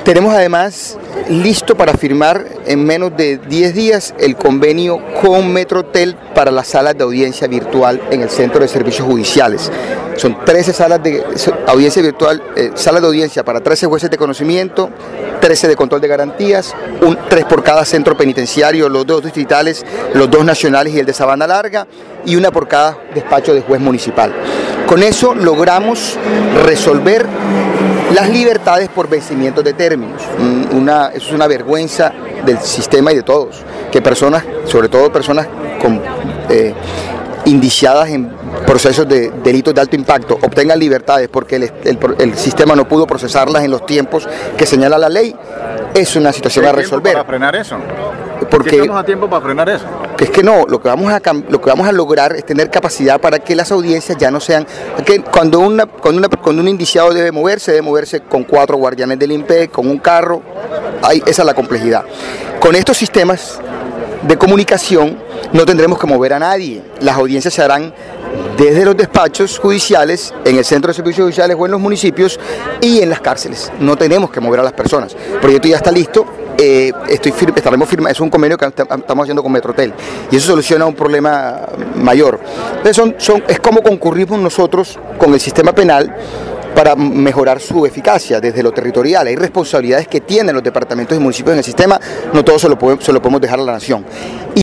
Tenemos además listo para firmar en menos de 10 días el convenio con Metrotel para las salas de audiencia virtual en el Centro de Servicios Judiciales. Son 13 salas de audiencia virtual, salas de audiencia para 13 jueces de conocimiento, 13 de control de garantías, 3 por cada centro penitenciario, los 2 distritales, los 2 nacionales y el de Sabana Larga, y 1 por cada despacho de juez municipal. Con eso logramos resolver las libertades por vencimiento de términos. Eso es una vergüenza del sistema y de todos, que personas, sobre todo personas indiciadas en procesos de delitos de alto impacto, obtengan libertades porque el sistema no pudo procesarlas en los tiempos que señala la ley. Es una situación a resolver. ¿Para frenar eso? Porque estamos a tiempo para frenar eso. Que es que no, lo que vamos a lograr es tener capacidad para que las audiencias ya no sean, que cuando un indiciado debe moverse con 4 guardianes del INPE, con un carro, esa es la complejidad. Con estos sistemas de comunicación no tendremos que mover a nadie, las audiencias se harán desde los despachos judiciales, en el Centro de Servicios Judiciales o en los municipios y en las cárceles. No tenemos que mover a las personas. El proyecto ya está listo. Estaremos firmando, es un convenio que estamos haciendo con Metrotel y eso soluciona un problema mayor. Entonces es como concurrimos nosotros con el sistema penal para mejorar su eficacia desde lo territorial. Hay responsabilidades que tienen los departamentos y municipios en el sistema, no todo se lo podemos dejar a la nación.